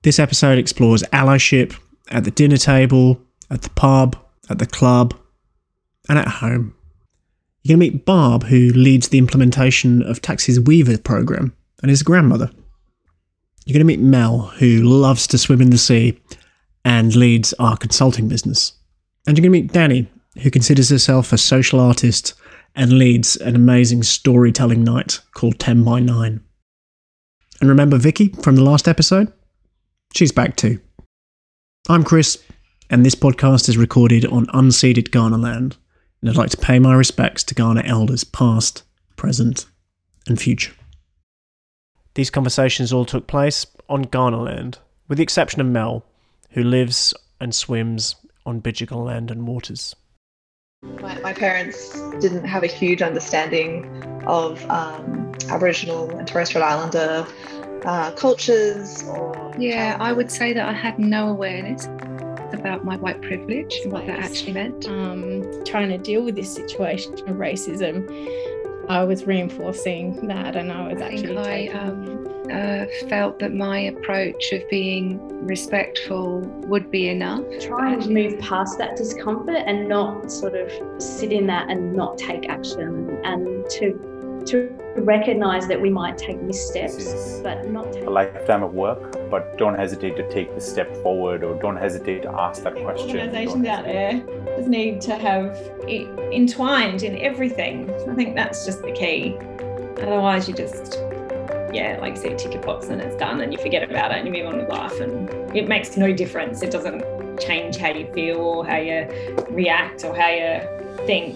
This episode explores allyship at the dinner table, at the pub, at the club, and at home. You're going to meet Barb, who leads the implementation of Taxi's Weaver program and is a grandmother. You're going to meet Mel, who loves to swim in the sea and leads our consulting business. And you're going to meet Danny, who considers herself a social artist and leads an amazing storytelling night called 10 by 9. And remember Vicky from the last episode? She's back too. I'm Chris, and this podcast is recorded on unceded Kaurna land, and I'd like to pay my respects to Kaurna elders past, present, and future. These conversations all took place on Kaurna land, with the exception of Mel, who lives and swims on Bidjigal land and waters. My parents didn't have a huge understanding of Aboriginal and Torres Strait Islander cultures. Yeah, I would say that I had no awareness about my white privilege and what that actually meant. Trying to deal with this situation of racism, I was reinforcing that, and I was I felt that my approach of being respectful would be enough. Try and move past that discomfort and not sort of sit in that and not take action, and to recognise that we might take missteps, but not take a lifetime of work, but don't hesitate to take the step forward, or don't hesitate to ask that question. Organisations out there just need to have it entwined in everything. I think that's just the key. Otherwise you just, like you say, tick your box and it's done, and you forget about it and you move on with life, and it makes no difference. It doesn't change how you feel or how you react or how you think.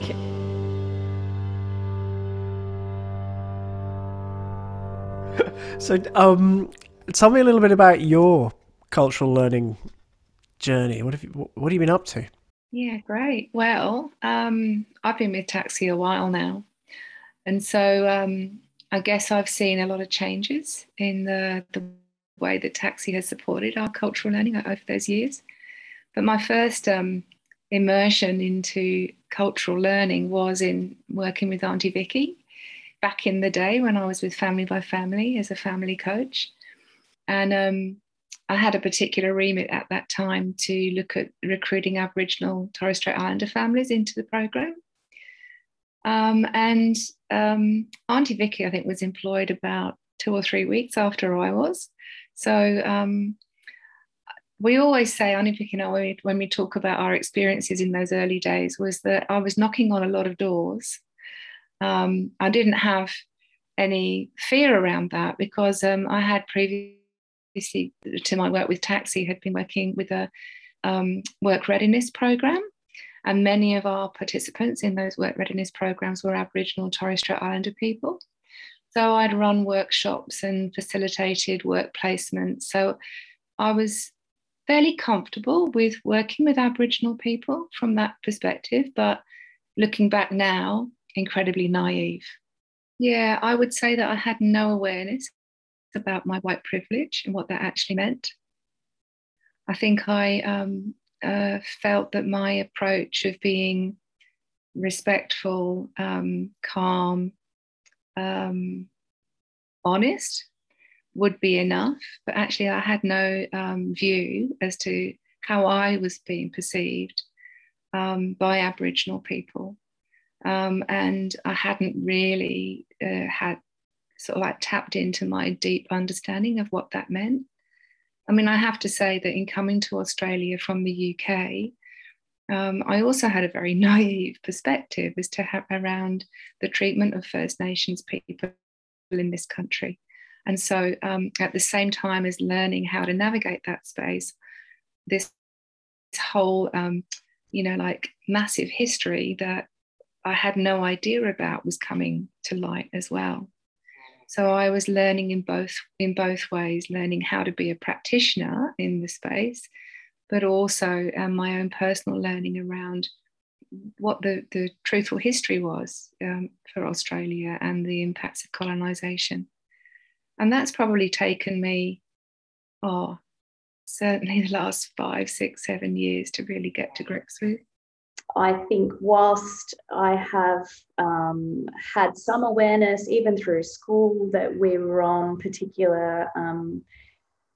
So, tell me a little bit about your cultural learning journey. What have you been up to? Yeah, great. Well, I've been with Taxi a while now, and so I guess I've seen a lot of changes in the way that Taxi has supported our cultural learning over those years. But my first immersion into cultural learning was in working with Auntie Vicky back in the day when I was with Family by Family as a family coach. And I had a particular remit at that time to look at recruiting Aboriginal Torres Strait Islander families into the program. And Auntie Vicky, I think, was employed about 2 or 3 weeks after I was. So we always say, Auntie Vicky and I, when we talk about our experiences in those early days, was that I was knocking on a lot of doors. I didn't have any fear around that because I had previously, to my work with Taxi, had been working with a work readiness program, and many of our participants in those work readiness programs were Aboriginal and Torres Strait Islander people. So I'd run workshops and facilitated work placements. So I was fairly comfortable with working with Aboriginal people from that perspective, but looking back now, incredibly naive. Yeah, I would say that I had no awareness about my white privilege and what that actually meant. I think I felt that my approach of being respectful, calm, honest would be enough, but actually I had no view as to how I was being perceived by Aboriginal people. And I hadn't really had sort of like tapped into my deep understanding of what that meant. I mean, I have to say that in coming to Australia from the UK, I also had a very naive perspective as to how, around the treatment of First Nations people in this country. And so at the same time as learning how to navigate that space, this whole, like massive history that I had no idea about was coming to light as well. So I was learning in both ways, learning how to be a practitioner in the space, but also my own personal learning around what the truthful history was for Australia and the impacts of colonisation. And that's probably taken me, certainly the last 5, 6, 7 years to really get to grips with. I think whilst I have had some awareness, even through school, that we were on particular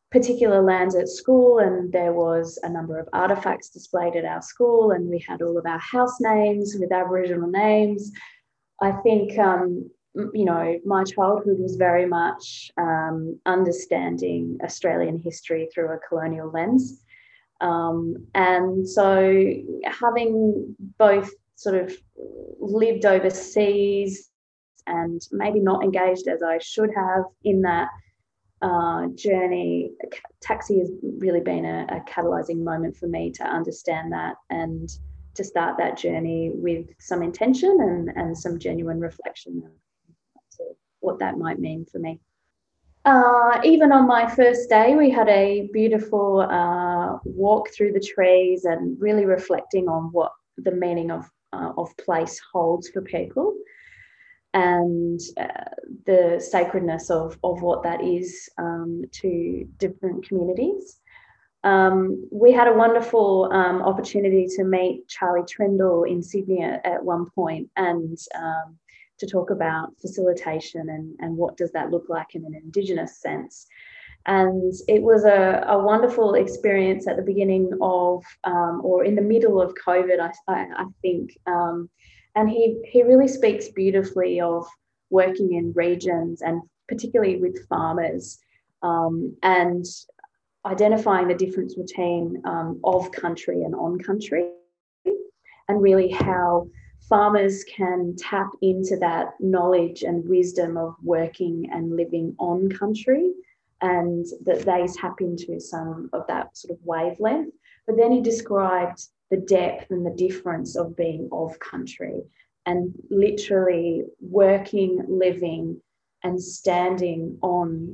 particular lands at school, and there was a number of artifacts displayed at our school, and we had all of our house names with Aboriginal names. I think, my childhood was very much understanding Australian history through a colonial lens. And so having both sort of lived overseas and maybe not engaged as I should have in that journey, Taxi has really been a catalysing moment for me to understand that and to start that journey with some intention and some genuine reflection to what that might mean for me. Even on my first day, we had a beautiful walk through the trees and really reflecting on what the meaning of place holds for people, and the sacredness of what that is to different communities. We had a wonderful opportunity to meet Charlie Trindle in Sydney at one point, and to talk about facilitation and what does that look like in an Indigenous sense. And it was a wonderful experience at the beginning of, or in the middle of COVID, I think. And he really speaks beautifully of working in regions and particularly with farmers, and identifying the difference between of country and on country, and really how farmers can tap into that knowledge and wisdom of working and living on country, and that they tap into some of that sort of wavelength. But then he described the depth and the difference of being of country and literally working, living and standing on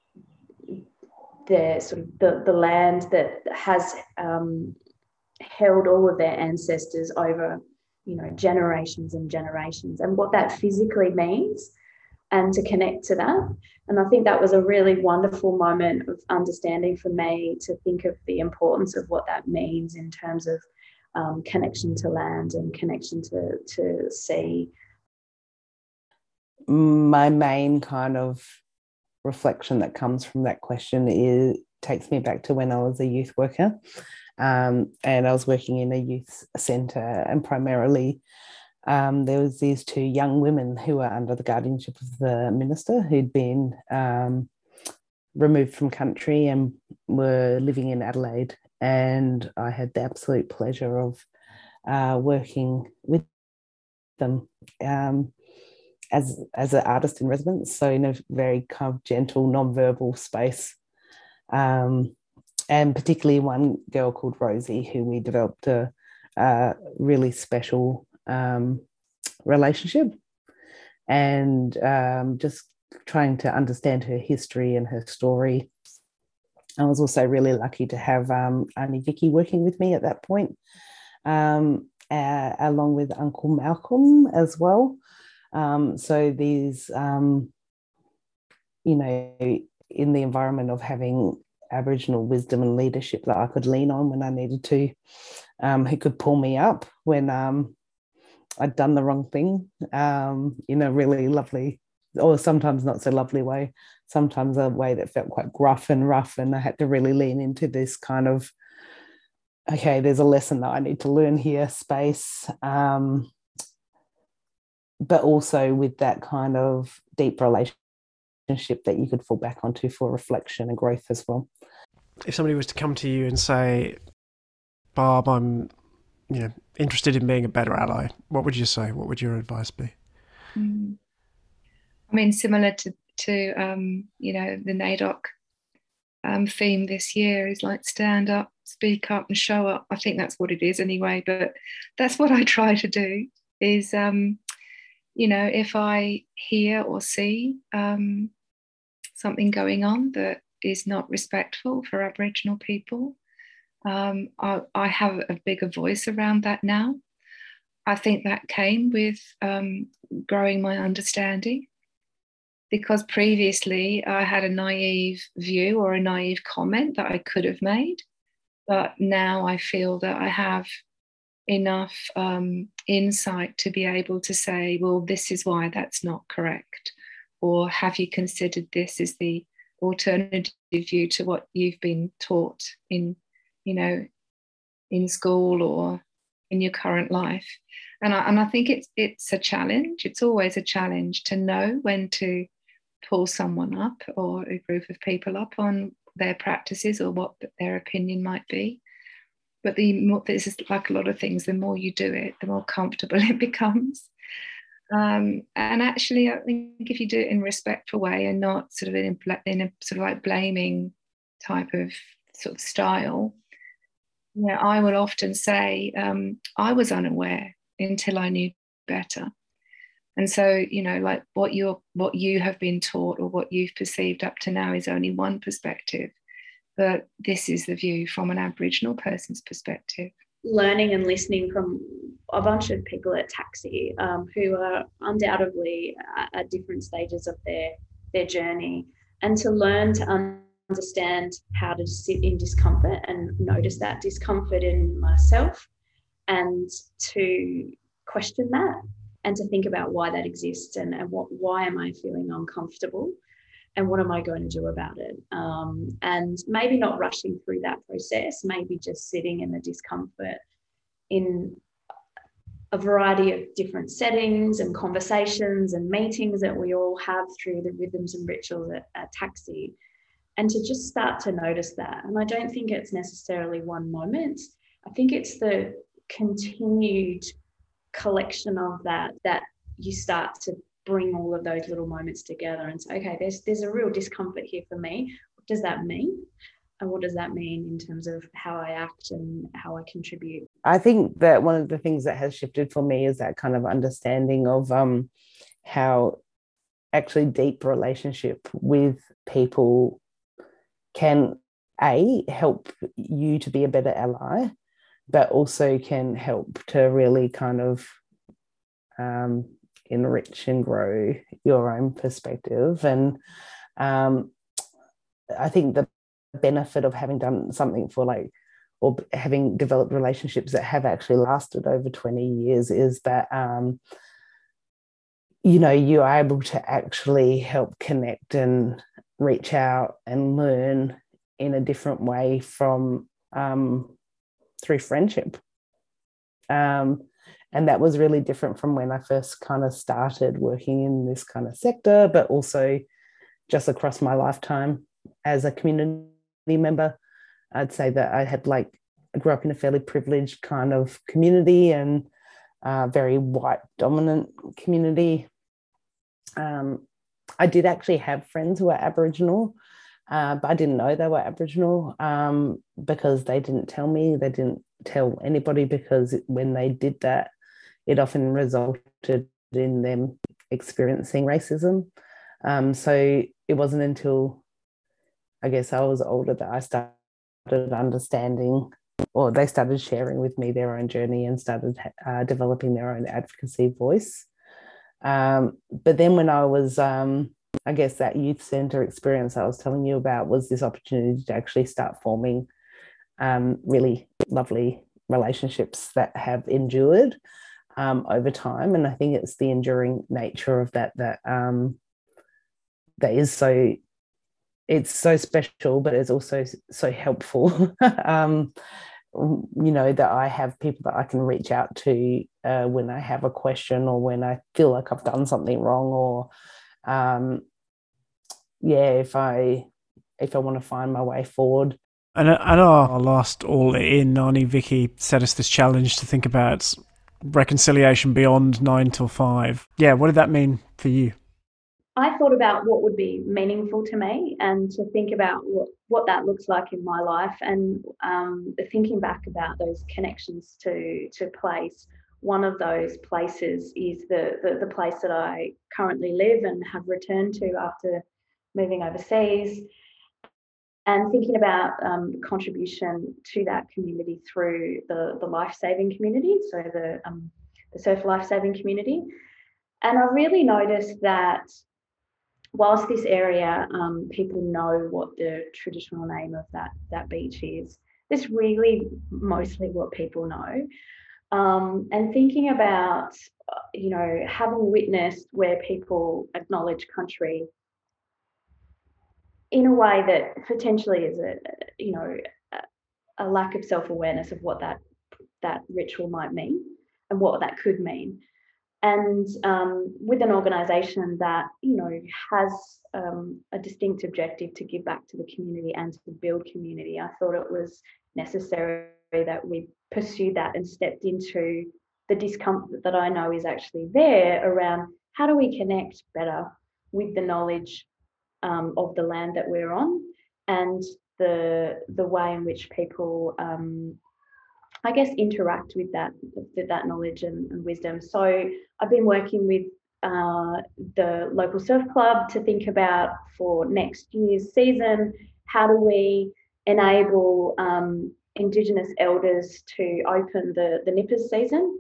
the sort of the land that has held all of their ancestors over, generations and generations, and what that physically means, and to connect to that. And I think that was a really wonderful moment of understanding for me, to think of the importance of what that means in terms of connection to land and connection to sea. My main kind of reflection that comes from that question takes me back to when I was a youth worker, and I was working in a youth centre, and primarily there was these two young women who were under the guardianship of the minister, who'd been removed from country and were living in Adelaide. And I had the absolute pleasure of working with them as an artist in residence, so in a very kind of gentle, non-verbal space. And particularly one girl called Rosie, who we developed a really special relationship, and just trying to understand her history and her story. I was also really lucky to have Auntie Vicky working with me at that point, along with Uncle Malcolm as well. So these, in the environment of having Aboriginal wisdom and leadership that I could lean on when I needed to, who could pull me up when I'd done the wrong thing, in a really lovely, or sometimes not so lovely way, sometimes a way that felt quite gruff and rough, and I had to really lean into this kind of, okay, there's a lesson that I need to learn here space, but also with that kind of deep relationship that you could fall back onto for reflection and growth as well. If somebody was to come to you and say, Barb, I'm interested in being a better ally, what would you say? What would your advice be? I mean, similar to the NAIDOC theme this year is like stand up, speak up and show up. I think that's what it is anyway, but that's what I try to do is, if I hear or see something going on that is not respectful for Aboriginal people, I have a bigger voice around that now. I think that came with growing my understanding, because previously I had a naive view or a naive comment that I could have made, but now I feel that I have enough insight to be able to say, well, this is why that's not correct, or have you considered this as the alternative view to what you've been taught in, in school or in your current life. And I think it's a challenge. It's always a challenge to know when to pull someone up or a group of people up on their practices or what their opinion might be. But this is like a lot of things, the more you do it, the more comfortable it becomes. And actually, I think if you do it in a respectful way and not sort of in a sort of like blaming type of sort of style, I will often say, I was unaware until I knew better. And so, like what you have been taught or what you've perceived up to now is only one perspective, but this is the view from an Aboriginal person's perspective. Learning and listening from a bunch of people at Taxi who are undoubtedly at different stages of their journey, and to learn to understand how to sit in discomfort and notice that discomfort in myself, and to question that and to think about why that exists and why am I feeling uncomfortable and what am I going to do about it, and maybe not rushing through that process, maybe just sitting in the discomfort in a variety of different settings and conversations and meetings that we all have through the rhythms and rituals at Taxi, and to just start to notice that. And I don't think it's necessarily one moment. I think it's the continued collection of that you start to bring all of those little moments together and say, okay, there's a real discomfort here for me. What does that mean? And what does that mean in terms of how I act and how I contribute? I think that one of the things that has shifted for me is that kind of understanding of how actually deep relationship with people can help you to be a better ally, but also can help to really kind of enrich and grow your own perspective. And I think the benefit of having done something or having developed relationships that have actually lasted over 20 years is that you are able to actually help connect and reach out and learn in a different way from through friendship. And that was really different from when I first kind of started working in this kind of sector, but also just across my lifetime as a community member. I'd say that I grew up in a fairly privileged kind of community and very white dominant community. I did actually have friends who were Aboriginal, but I didn't know they were Aboriginal because they didn't tell me. They didn't tell anybody, because when they did that, it often resulted in them experiencing racism. So it wasn't until, I guess, I was older that I started understanding, or they started sharing with me their own journey and started developing their own advocacy voice. But then when I was, I guess that youth centre experience I was telling you about was this opportunity to actually start forming really lovely relationships that have endured over time. And I think it's the enduring nature of that is so, it's so special, but it's also so helpful. That I have people that I can reach out to when I have a question or when I feel like I've done something wrong, or if I want to find my way forward. And at our last All In, Arnie Vicky set us this challenge to think about reconciliation beyond 9 till 5. Yeah, what did that mean for you? I thought about what would be meaningful to me and to think about what that looks like in my life, and thinking back about those connections to place. One of those places is the place that I currently live and have returned to after moving overseas, and thinking about the contribution to that community through the life-saving community, so the surf life-saving community. And I really noticed that whilst this area, people know what the traditional name of that beach is, it's really mostly what people know. And thinking about, having witnessed where people acknowledge country in a way that potentially is a lack of self-awareness of what that ritual might mean and what that could mean. And with an organisation that has a distinct objective to give back to the community and to build community, I thought it was necessary that we pursued that and stepped into the discomfort that I know is actually there around how do we connect better with the knowledge of the land that we're on, and the way in which people I guess interact with that knowledge and wisdom. So I've been working with the local surf club to think about for next year's season, how do we enable Indigenous elders to open the nippers season.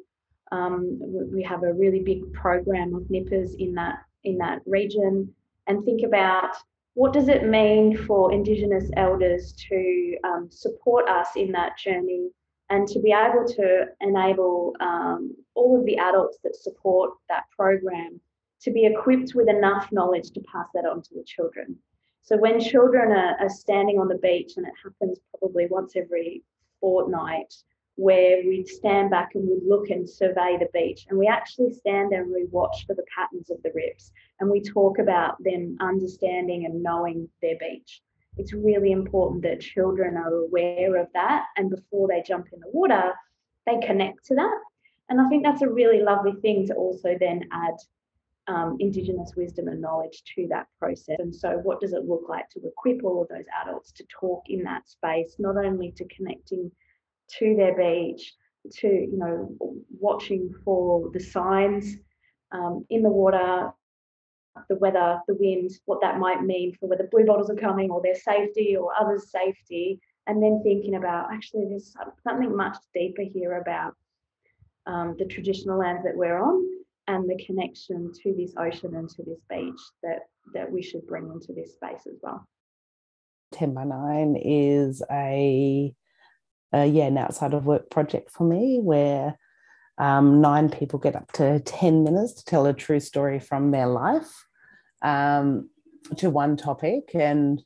We have a really big program of nippers in that region, and think about what does it mean for Indigenous elders to support us in that journey, and to be able to enable all of the adults that support that program to be equipped with enough knowledge to pass that on to the children. So when children are standing on the beach, and it happens probably once every fortnight, where we stand back and we look and survey the beach, and we actually stand there and we watch for the patterns of the rips, and we talk about them understanding and knowing their beach. It's really important that children are aware of that, and before they jump in the water, they connect to that. And I think that's a really lovely thing to also then add Indigenous wisdom and knowledge to that process. And so what does it look like to equip all of those adults to talk in that space, not only to connecting to their beach, to watching for the signs in the water, the weather, the wind, what that might mean for whether blue bottles are coming or their safety or others' safety, and then thinking about actually there's something much deeper here about the traditional lands that we're on and the connection to this ocean and to this beach that we should bring into this space as well. 10 by 9 is an outside of work project for me, where 9 people get up to 10 minutes to tell a true story from their life to one topic. And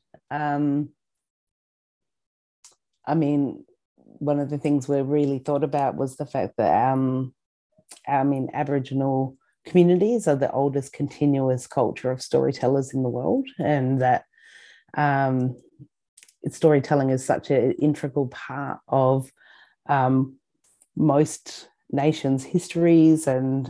one of the things we really thought about was the fact that Aboriginal communities are the oldest continuous culture of storytellers in the world, and that storytelling is such an integral part of most nations' histories. And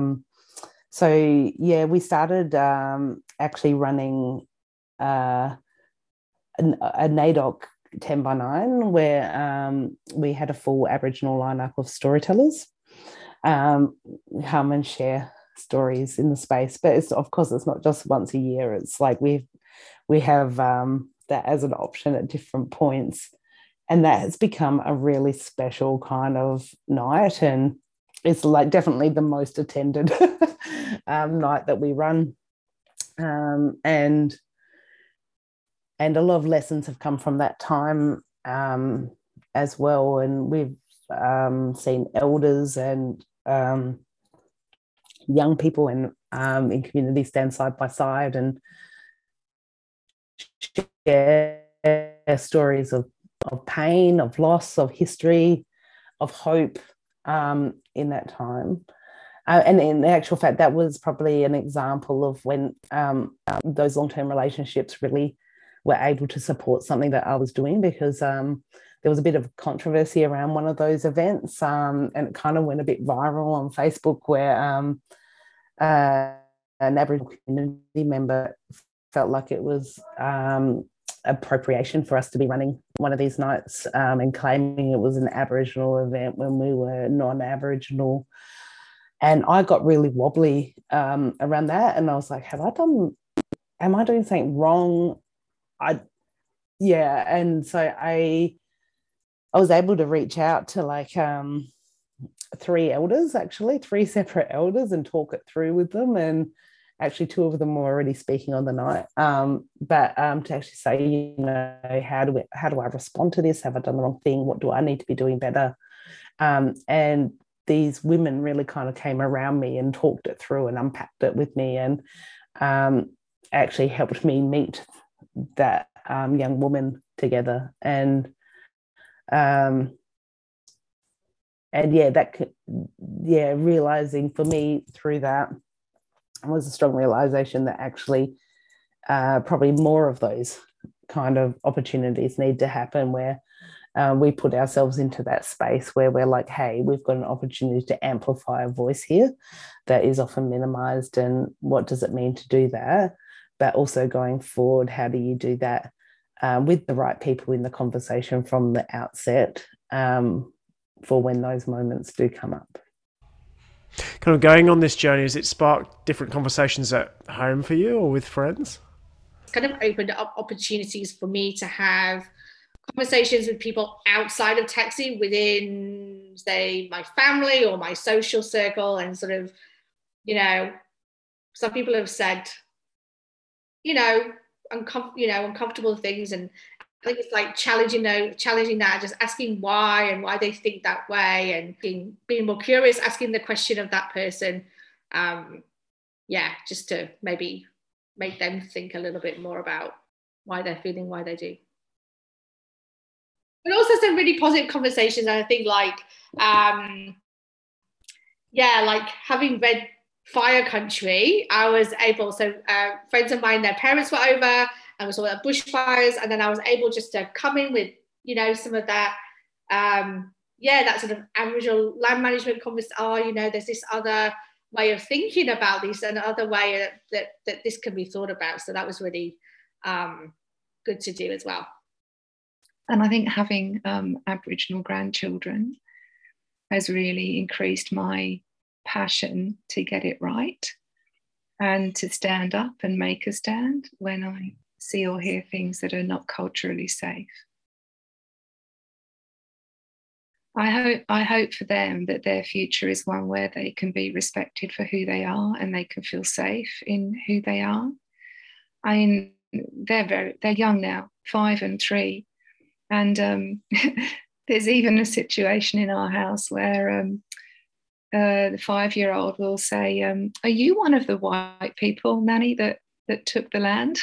we started actually running a NAIDOC 10 by 9, where we had a full Aboriginal lineup of storytellers come and share stories in the space. But it's not just once a year. It's like we have that as an option at different points, and that has become a really special kind of night, and it's like definitely the most attended night that we run, and a lot of lessons have come from that time as well. And we've seen elders and young people in community stand side by side and share stories of pain, of loss, of history, of hope in that time. And in actual fact, that was probably an example of when those long-term relationships really were able to support something that I was doing, because there was a bit of controversy around one of those events, and it kind of went a bit viral on Facebook, where an Aboriginal community member felt like it was appropriation for us to be running one of these nights, and claiming it was an Aboriginal event when we were non-Aboriginal. And I got really wobbly around that, and I was like, am I doing something wrong? And so I was able to reach out to 3 separate elders, and talk it through with them. And actually 2 of them were already speaking on the night. But to actually say, how do I respond to this? Have I done the wrong thing? What do I need to be doing better? And these women really kind of came around me and talked it through and unpacked it with me, and actually helped me meet that young woman together. And realizing for me through that was a strong realization that actually probably more of those kind of opportunities need to happen, where we put ourselves into that space where we're like, hey, we've got an opportunity to amplify a voice here that is often minimized, and what does it mean to do that? But also going forward, how do you do that with the right people in the conversation from the outset, for when those moments do come up? Kind of going on this journey, has it sparked different conversations at home for you or with friends? It's kind of opened up opportunities for me to have conversations with people outside of taxi, within, say, my family or my social circle, and sort of, some people have said, uncomfortable things, and I think it's like challenging that, just asking why and why they think that way, and being more curious, asking the question of that person, just to maybe make them think a little bit more about why they're feeling why they do. But also some really positive conversations, and I think like having read Fire Country, I was able, friends of mine, their parents were over, and we saw the bushfires, and then I was able just to come in with, some of that, that sort of Aboriginal land management conversation. There's this other way of thinking about this, and other way that this can be thought about. So that was really good to do as well. And I think having Aboriginal grandchildren has really increased my passion to get it right and to stand up and make a stand when I see or hear things that are not culturally safe. I hope for them that their future is one where they can be respected for who they are and they can feel safe in who they are. I mean, they're young now, 5 and 3. And there's even a situation in our house where the 5-year-old will say, are you one of the white people, Nanny, that took the land?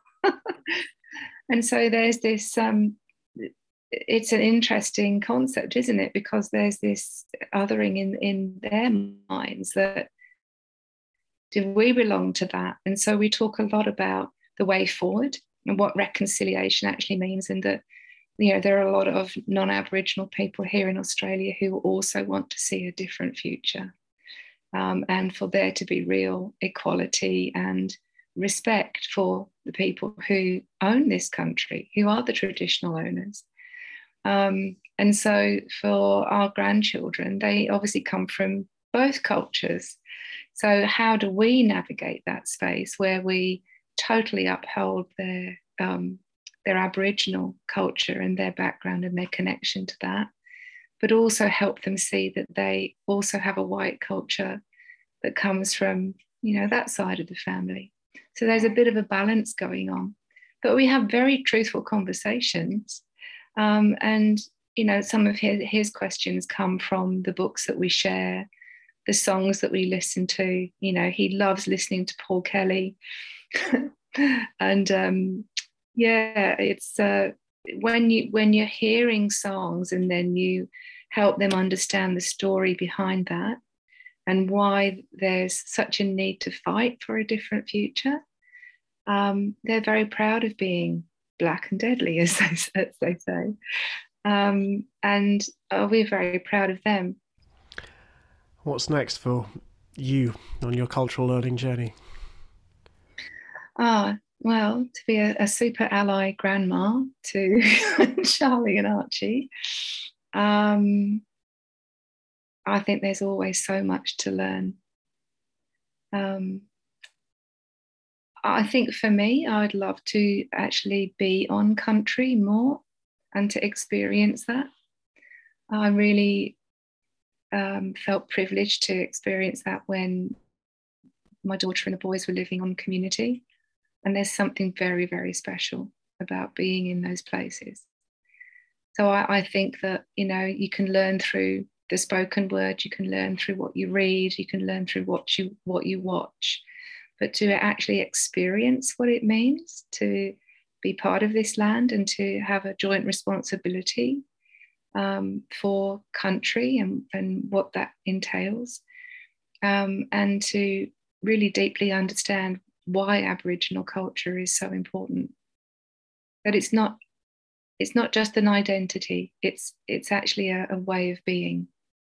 And so there's this, it's an interesting concept, isn't it? Because there's this othering in their minds that, do we belong to that? And so we talk a lot about the way forward and what reconciliation actually means, and that, there are a lot of non-Aboriginal people here in Australia who also want to see a different future, and for there to be real equality and respect for the people who own this country, who are the traditional owners. And so for our grandchildren, they obviously come from both cultures. So how do we navigate that space where we totally uphold their Aboriginal culture and their background and their connection to that, but also help them see that they also have a white culture that comes from, that side of the family. So there's a bit of a balance going on, but we have very truthful conversations. And, some of his questions come from the books that we share, the songs that we listen to. He loves listening to Paul Kelly. And it's when you're hearing songs and then you help them understand the story behind that and why there's such a need to fight for a different future. They're very proud of being black and deadly, as they say. And we're very proud of them. What's next for you on your cultural learning journey? Well, to be a super ally grandma to Charlie and Archie. I think there's always so much to learn. I think for me, I'd love to actually be on country more and to experience that. I really felt privileged to experience that when my daughter and the boys were living on community. And there's something very, very special about being in those places. So I think that, you can learn through the spoken word, you can learn through what you read, you can learn through what you watch, but to actually experience what it means to be part of this land and to have a joint responsibility for country and what that entails, and to really deeply understand why Aboriginal culture is so important. That it's not just an identity, it's actually a way of being.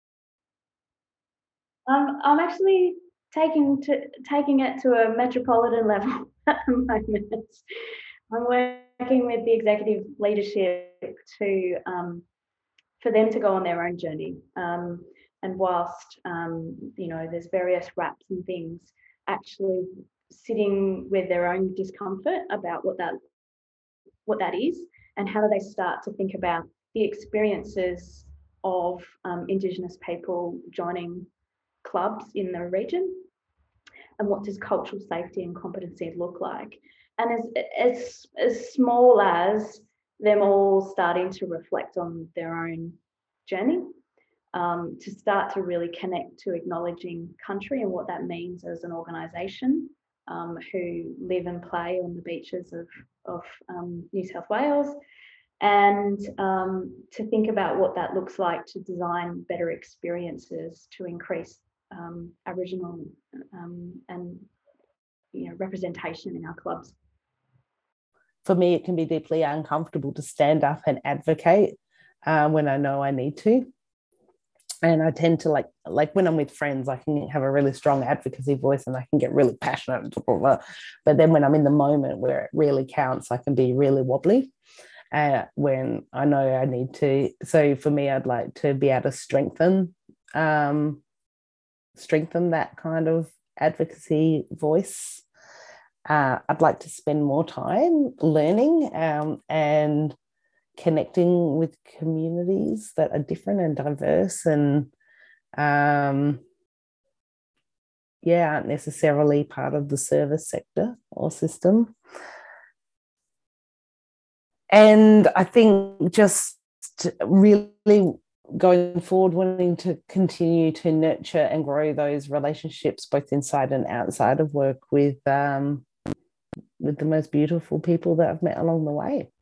I'm actually taking it to a metropolitan level at the moment. I'm working with the executive leadership to for them to go on their own journey. And whilst there's various wraps and things, actually sitting with their own discomfort about what that is, and how do they start to think about the experiences of Indigenous people joining clubs in the region, and what does cultural safety and competency look like, and as small as them all starting to reflect on their own journey, to start to really connect to acknowledging country and what that means as an organisation who live and play on the beaches of New South Wales, and to think about what that looks like to design better experiences to increase Aboriginal and representation in our clubs. For me, it can be deeply uncomfortable to stand up and advocate when I know I need to. And I tend to like when I'm with friends, I can have a really strong advocacy voice and I can get really passionate. But then when I'm in the moment where it really counts, I can be really wobbly when I know I need to. So for me, I'd like to be able to strengthen that kind of advocacy voice. I'd like to spend more time learning and connecting with communities that are different and diverse and aren't necessarily part of the service sector or system. And I think just really going forward, wanting to continue to nurture and grow those relationships both inside and outside of work with the most beautiful people that I've met along the way.